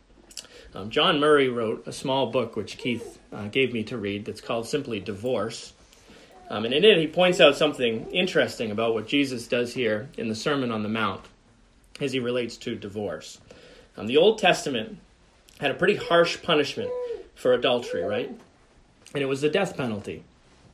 John Murray wrote a small book which Keith gave me to read that's called simply Divorce. And in it he points out something interesting about what Jesus does here in the Sermon on the Mount as he relates to divorce. The Old Testament had a pretty harsh punishment for adultery, right? And it was the death penalty.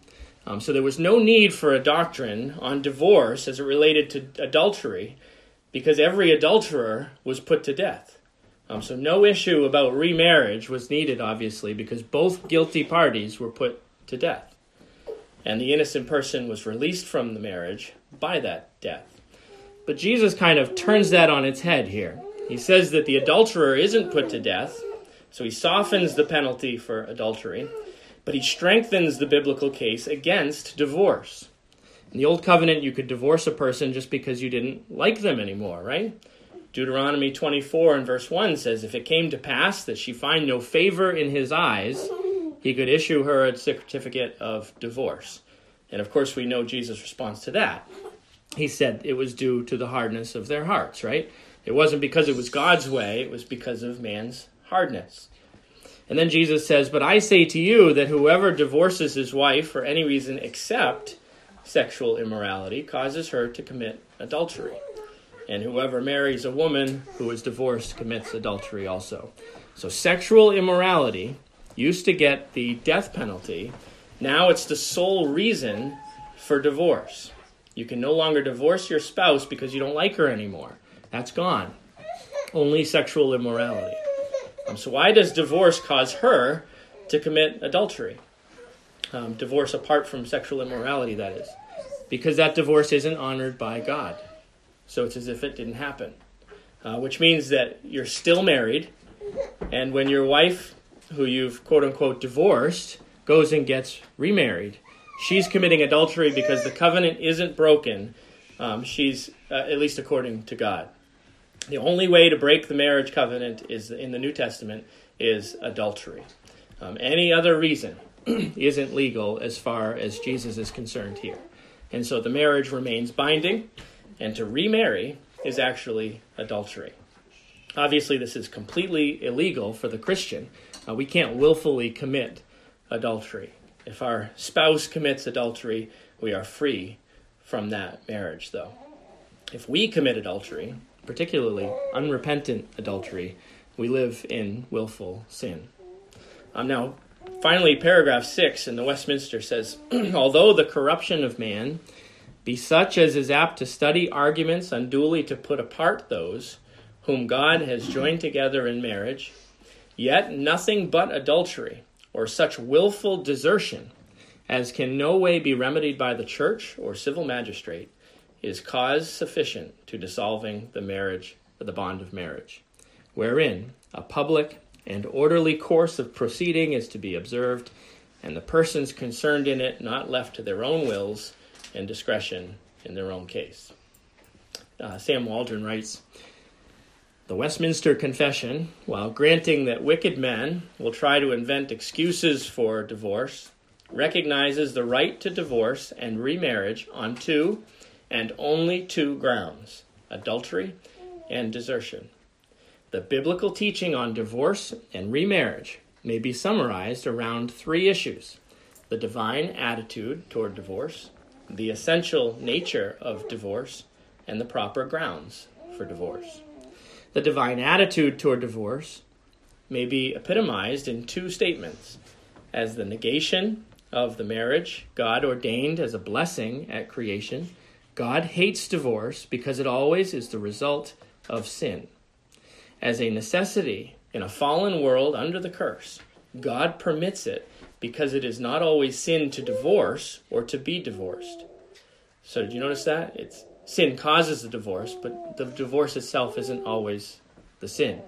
So there was no need for a doctrine on divorce as it related to adultery because every adulterer was put to death. So no issue about remarriage was needed, obviously, because both guilty parties were put to death. And the innocent person was released from the marriage by that death. But Jesus kind of turns that on its head here. He says that the adulterer isn't put to death, so he softens the penalty for adultery, but he strengthens the biblical case against divorce. In the Old Covenant, you could divorce a person just because you didn't like them anymore, right? Deuteronomy 24 and verse 1 says, if it came to pass that she find no favor in his eyes, he could issue her a certificate of divorce. And of course, we know Jesus' response to that. He said it was due to the hardness of their hearts, right? It wasn't because it was God's way, it was because of man's hardness. And then Jesus says, but I say to you that whoever divorces his wife for any reason except sexual immorality causes her to commit adultery. And whoever marries a woman who is divorced commits adultery also. So sexual immorality used to get the death penalty. Now it's the sole reason for divorce. You can no longer divorce your spouse because you don't like her anymore. That's gone. Only sexual immorality. So why does divorce cause her to commit adultery? Divorce apart from sexual immorality, that is. Because that divorce isn't honored by God. So it's as if it didn't happen. Which means that you're still married, and when your wife, who you've quote-unquote divorced, goes and gets remarried, she's committing adultery because the covenant isn't broken. She's, at least according to God. The only way to break the marriage covenant is in the New Testament is adultery. Any other reason isn't legal as far as Jesus is concerned here. And so the marriage remains binding, and to remarry is actually adultery. Obviously, this is completely illegal for the Christian. We can't willfully commit adultery. If our spouse commits adultery, we are free from that marriage, though. If we commit adultery, particularly unrepentant adultery, we live in willful sin. Now, finally, paragraph 6 in the Westminster says, although the corruption of man be such as is apt to study arguments unduly to put apart those whom God has joined together in marriage, yet nothing but adultery, or such willful desertion as can no way be remedied by the church or civil magistrate, is cause sufficient to dissolving the marriage, the bond of marriage, wherein a public and orderly course of proceeding is to be observed, and the persons concerned in it not left to their own wills and discretion in their own case. Sam Waldron writes, the Westminster Confession, while granting that wicked men will try to invent excuses for divorce, recognizes the right to divorce and remarriage on two and only two grounds, adultery and desertion. The biblical teaching on divorce and remarriage may be summarized around three issues: the divine attitude toward divorce, the essential nature of divorce, and the proper grounds for divorce. The divine attitude toward divorce may be epitomized in two statements: as the negation of the marriage God ordained as a blessing at creation. God hates divorce because it always is the result of sin. As a necessity in a fallen world under the curse, God permits it because it is not always sin to divorce or to be divorced. So did you notice that? Sin causes the divorce, but the divorce itself isn't always the sin.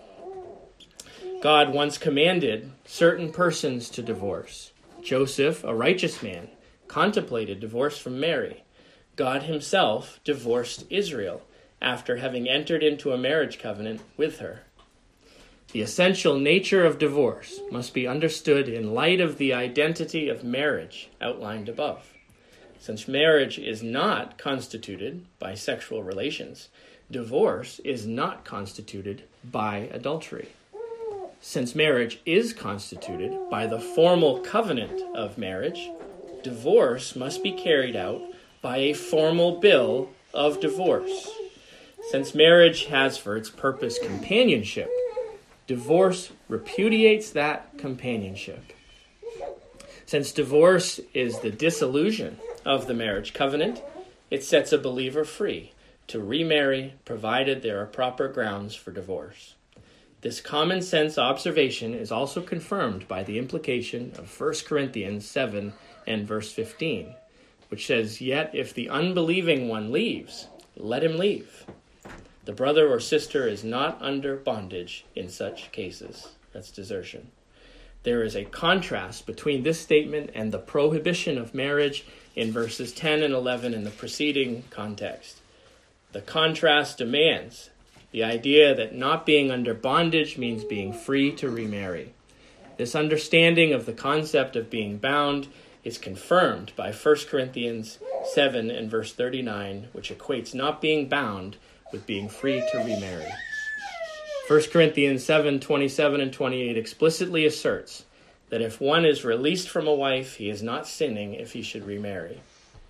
God once commanded certain persons to divorce. Joseph, a righteous man, contemplated divorce from Mary. God himself divorced Israel after having entered into a marriage covenant with her. The essential nature of divorce must be understood in light of the identity of marriage outlined above. Since marriage is not constituted by sexual relations, divorce is not constituted by adultery. Since marriage is constituted by the formal covenant of marriage, divorce must be carried out by a formal bill of divorce. Since marriage has for its purpose companionship, divorce repudiates that companionship. Since divorce is the dissolution of the marriage covenant, it sets a believer free to remarry, provided there are proper grounds for divorce. This common sense observation is also confirmed by the implication of 1 Corinthians 7 and verse 15, which says, "Yet if the unbelieving one leaves, let him leave. The brother or sister is not under bondage in such cases." That's desertion. There is a contrast between this statement and the prohibition of marriage in verses 10 and 11 in the preceding context. The contrast demands the idea that not being under bondage means being free to remarry. This understanding of the concept of being bound is confirmed by 1 Corinthians 7 and verse 39, which equates not being bound with being free to remarry. 1 Corinthians 7, 27 and 28 explicitly asserts that if one is released from a wife, he is not sinning if he should remarry.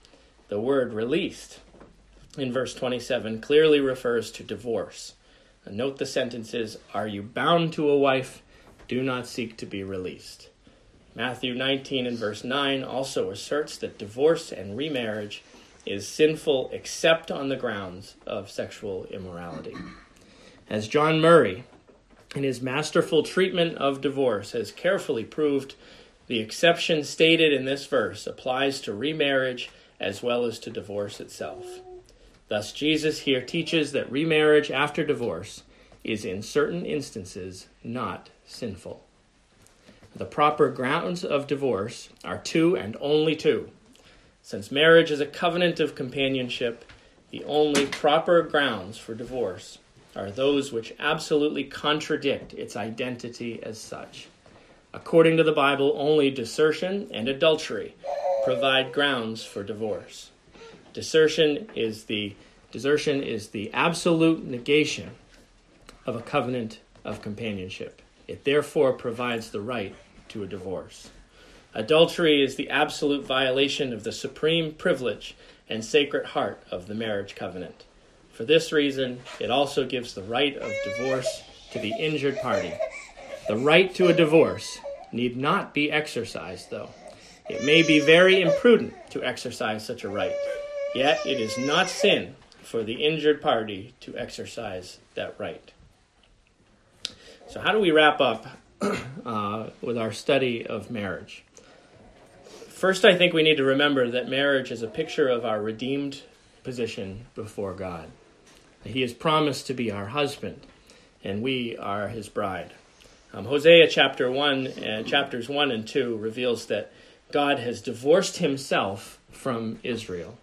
The word released in verse 27 clearly refers to divorce. And note the sentences, are you bound to a wife? Do not seek to be released. Matthew 19 and verse 9 also asserts that divorce and remarriage is sinful except on the grounds of sexual immorality. As John Murray, in his masterful treatment of divorce, has carefully proved, the exception stated in this verse applies to remarriage as well as to divorce itself. Thus, Jesus here teaches that remarriage after divorce is in certain instances not sinful. The proper grounds of divorce are two and only two. Since marriage is a covenant of companionship, the only proper grounds for divorce are those which absolutely contradict its identity as such. According to the Bible, only desertion and adultery provide grounds for divorce. Desertion is the absolute negation of a covenant of companionship. It therefore provides the right to a divorce. Adultery is the absolute violation of the supreme privilege and sacred heart of the marriage covenant. For this reason, it also gives the right of divorce to the injured party. The right to a divorce need not be exercised, though. It may be very imprudent to exercise such a right, yet it is not sin for the injured party to exercise that right. So how do we wrap up with our study of marriage? First, I think we need to remember that marriage is a picture of our redeemed position before God. He has promised to be our husband, and we are his bride. Hosea chapters 1 and 2 reveals that God has divorced himself from Israel.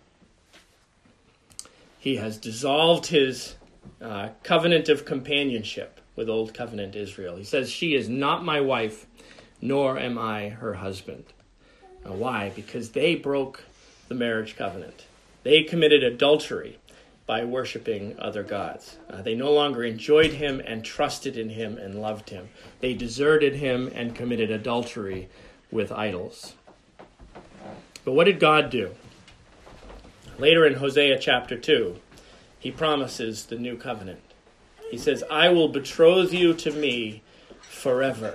He has dissolved his covenant of companionship with Old Covenant Israel. He says, she is not my wife, nor am I her husband. Now, why? Because they broke the marriage covenant. They committed adultery by worshiping other gods. They no longer enjoyed him and trusted in him and loved him. They deserted him and committed adultery with idols. But what did God do? Later in Hosea chapter 2, he promises the new covenant. He says, I will betroth you to me forever.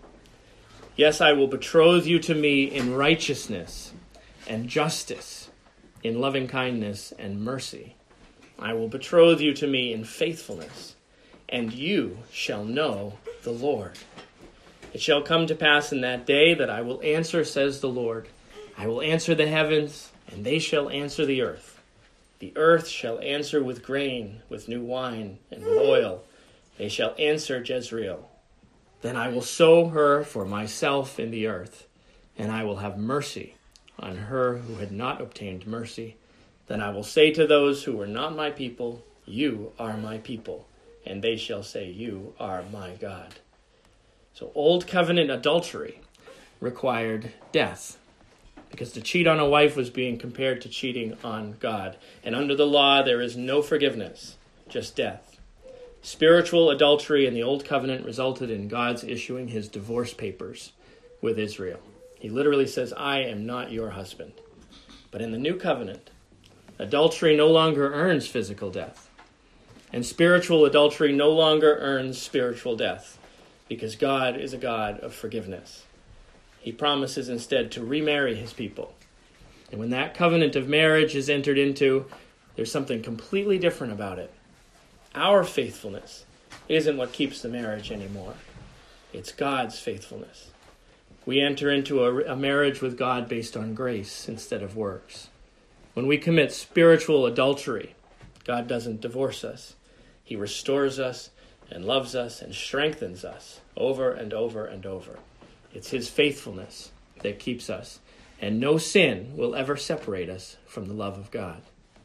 Yes, I will betroth you to me in righteousness and justice, in loving kindness and mercy. I will betroth you to me in faithfulness, and you shall know the Lord. It shall come to pass in that day that I will answer, says the Lord. I will answer the heavens, and they shall answer the earth. The earth shall answer with grain, with new wine, and with oil. They shall answer Jezreel. Then I will sow her for myself in the earth, and I will have mercy on her who had not obtained mercy. Then I will say to those who were not my people, you are my people, and they shall say, you are my God. So Old Covenant adultery required death, because to cheat on a wife was being compared to cheating on God. And under the law, there is no forgiveness, just death. Spiritual adultery in the Old Covenant resulted in God's issuing his divorce papers with Israel. He literally says, I am not your husband. But in the New Covenant, adultery no longer earns physical death. And spiritual adultery no longer earns spiritual death, because God is a God of forgiveness. He promises instead to remarry his people. And when that covenant of marriage is entered into, there's something completely different about it. Our faithfulness isn't what keeps the marriage anymore. It's God's faithfulness. We enter into a marriage with God based on grace instead of works. When we commit spiritual adultery, God doesn't divorce us. He restores us and loves us and strengthens us over and over and over. It's his faithfulness that keeps us, and no sin will ever separate us from the love of God.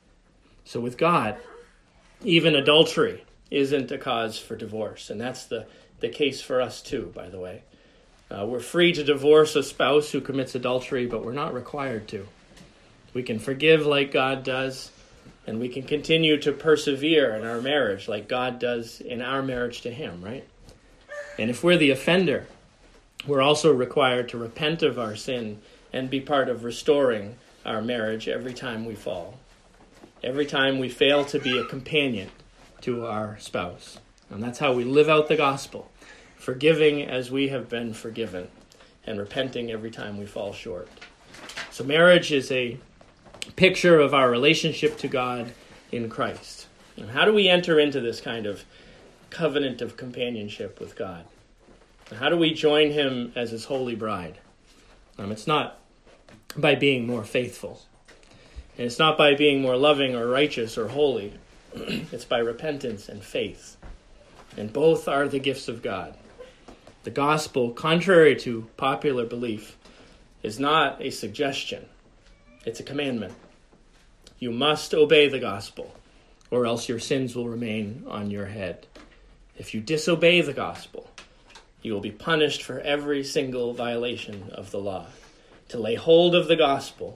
So with God, even adultery isn't a cause for divorce, and that's the case for us too, by the way. We're free to divorce a spouse who commits adultery, but we're not required to. We can forgive like God does, and we can continue to persevere in our marriage like God does in our marriage to him, right? And if we're the offender, we're also required to repent of our sin and be part of restoring our marriage every time we fall, every time we fail to be a companion to our spouse. And that's how we live out the gospel, forgiving as we have been forgiven, and repenting every time we fall short. So marriage is a picture of our relationship to God in Christ. And how do we enter into this kind of covenant of companionship with God? And how do we join him as his holy bride? It's not by being more faithful. And it's not by being more loving or righteous or holy. It's by repentance and faith. And both are the gifts of God. The gospel, contrary to popular belief, is not a suggestion. It's a commandment. You must obey the gospel, or else your sins will remain on your head. If you disobey the gospel, you will be punished for every single violation of the law. To lay hold of the gospel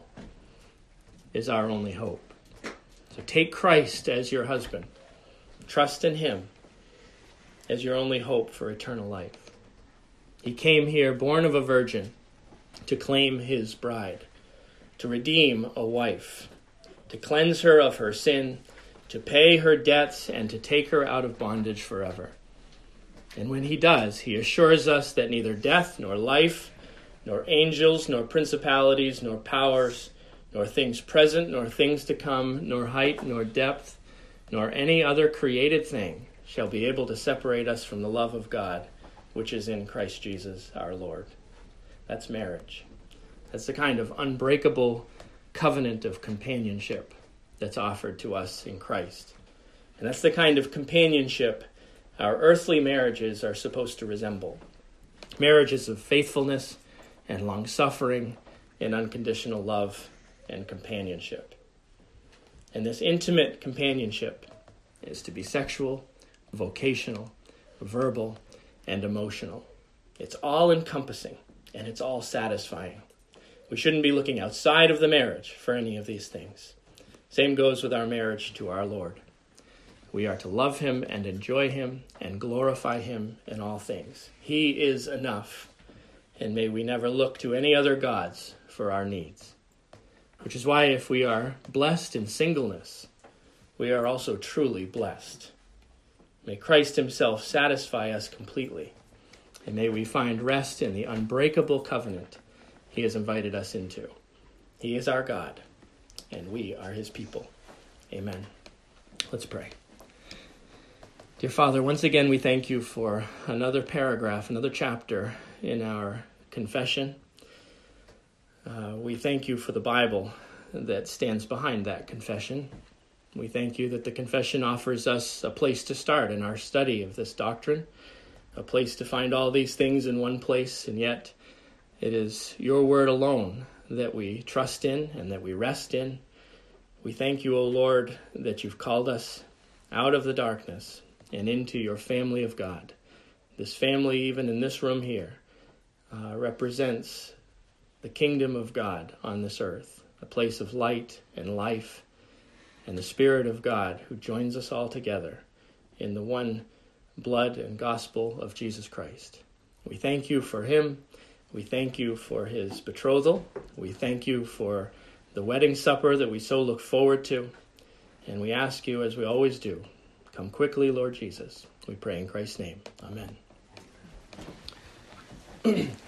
is our only hope. So take Christ as your husband. Trust in him as your only hope for eternal life. He came here born of a virgin to claim his bride, to redeem a wife, to cleanse her of her sin, to pay her debts, and to take her out of bondage forever. And when he does, he assures us that neither death, nor life, nor angels, nor principalities, nor powers, nor things present, nor things to come, nor height, nor depth, nor any other created thing shall be able to separate us from the love of God, which is in Christ Jesus our Lord. That's marriage. That's the kind of unbreakable covenant of companionship that's offered to us in Christ. And that's the kind of companionship our earthly marriages are supposed to resemble. Marriages of faithfulness and long-suffering and unconditional love and companionship. And this intimate companionship is to be sexual, vocational, verbal, and emotional. It's all-encompassing, and it's all-satisfying. We shouldn't be looking outside of the marriage for any of these things. Same goes with our marriage to our Lord. We are to love him and enjoy him and glorify him in all things. He is enough, and may we never look to any other gods for our needs. Which is why if we are blessed in singleness, we are also truly blessed. May Christ himself satisfy us completely, and may we find rest in the unbreakable covenant he has invited us into. He is our God, and we are his people. Amen. Let's pray. Dear Father, once again we thank you for another paragraph, another chapter in our confession. We thank you for the Bible that stands behind that confession. We thank you that the confession offers us a place to start in our study of this doctrine, a place to find all these things in one place, and yet it is your word alone that we trust in and that we rest in. We thank you, O Lord, that you've called us out of the darkness and into your family of God. This family, even in this room here, represents the kingdom of God on this earth, a place of light and life, and the Spirit of God who joins us all together in the one blood and gospel of Jesus Christ. We thank you for him. We thank you for his betrothal. We thank you for the wedding supper that we so look forward to. And we ask you, as we always do, come quickly, Lord Jesus. We pray in Christ's name. Amen.